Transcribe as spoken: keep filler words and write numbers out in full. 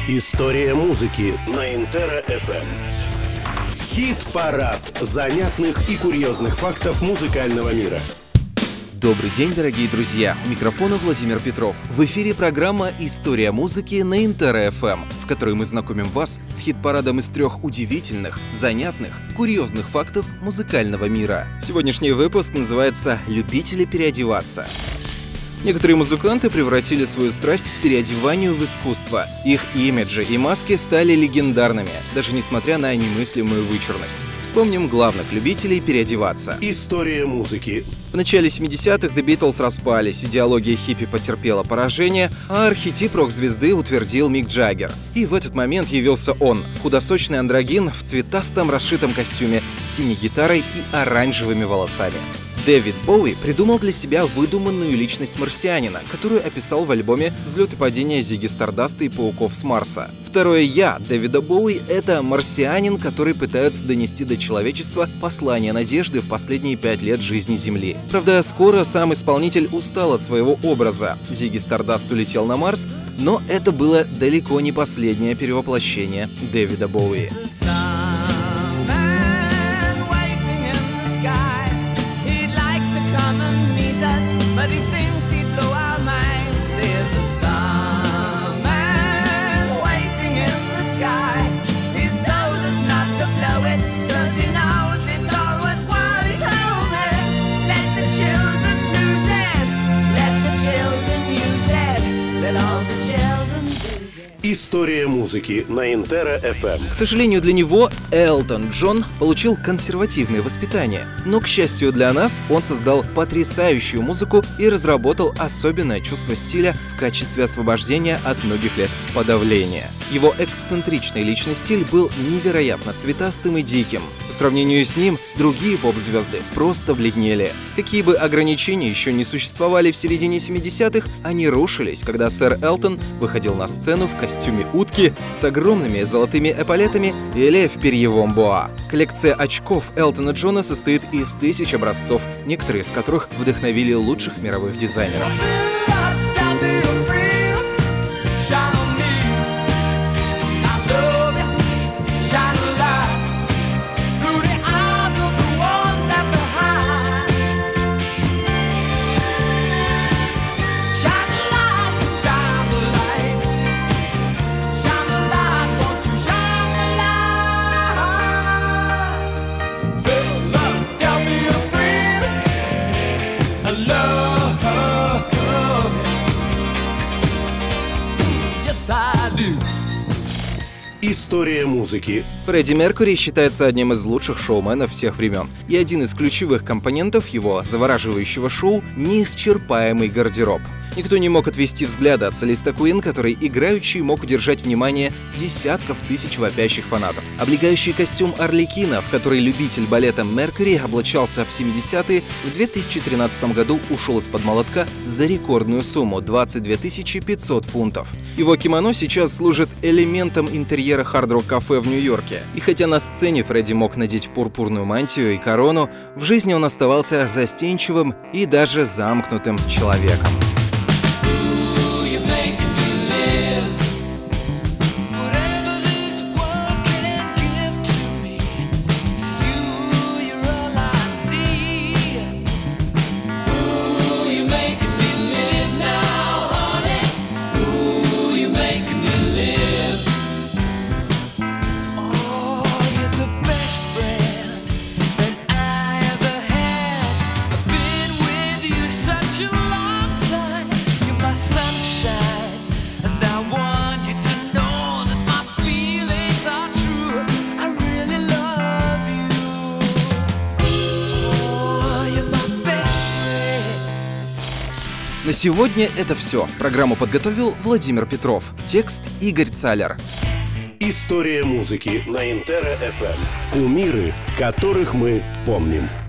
История музыки на Интера эф эм. Хит-парад занятных и курьезных фактов музыкального мира. Добрый день, дорогие друзья! У микрофона Владимир Петров. В эфире программа «История музыки» на Интера эф эм, в которой мы знакомим вас с хит-парадом из трех удивительных, занятных, курьезных фактов музыкального мира. Сегодняшний выпуск называется «Любители переодеваться». Некоторые музыканты превратили свою страсть к переодеванию в искусство. Их имиджи и маски стали легендарными, даже несмотря на немыслимую вычурность. Вспомним главных любителей переодеваться. История музыки. В начале семидесятых The Beatles распались, идеология хиппи потерпела поражение, а архетип рок-звезды утвердил Мик Джаггер. И в этот момент явился он, худосочный андрогин в цветастом расшитом костюме с синей гитарой и оранжевыми волосами. Дэвид Боуи придумал для себя выдуманную личность марсианина, которую описал в альбоме «Взлет и падение Зигги Стардаста и пауков с Марса». Второе «я» Дэвида Боуи — это марсианин, который пытается донести до человечества послание надежды в последние пять лет жизни Земли. Правда, скоро сам исполнитель устал от своего образа. Зигги Стардаст улетел на Марс, но это было далеко не последнее перевоплощение Дэвида Боуи. But he thinks he'd blow our minds. There's a starman waiting in the sky. He's told us not to blow it, cause he knows it's all worthwhile. He told me, let the children use it, let the children use it, let all the children do it. История музыки на Интера эф эм. К сожалению для него, Элтон Джон получил консервативное воспитание, но, к счастью для нас, он создал потрясающую музыку и разработал особенное чувство стиля в качестве освобождения от многих лет подавления. Его эксцентричный личный стиль был невероятно цветастым и диким. По сравнению с ним, другие поп-звезды просто бледнели. Какие бы ограничения еще не существовали в середине семидесятых, они рушились, когда сэр Элтон выходил на сцену в костюме утки с огромными золотыми эполетами или в перьевом боа. Коллекция очков Элтона Джона состоит из тысяч образцов, некоторые из которых вдохновили лучших мировых дизайнеров. История музыки. Фредди Меркьюри считается одним из лучших шоуменов всех времен. И один из ключевых компонентов его завораживающего шоу — неисчерпаемый гардероб. Никто не мог отвести взгляда от солиста Queen, который играючи мог удержать внимание десятков тысяч вопящих фанатов. Облегающий костюм Арлекина, в который любитель балета Меркьюри облачался в семидесятые, в две тысячи тринадцатом году ушел из-под молотка за рекордную сумму — двадцать две тысячи пятьсот фунтов. Его кимоно сейчас служит элементом интерьера хард-рок-кафе в Нью-Йорке. И хотя на сцене Фредди мог надеть пурпурную мантию и корону, в жизни он оставался застенчивым и даже замкнутым человеком. На сегодня это все. Программу подготовил Владимир Петров. Текст Игорь Цалер. История музыки на Интера эф эм. Кумиры, которых мы помним.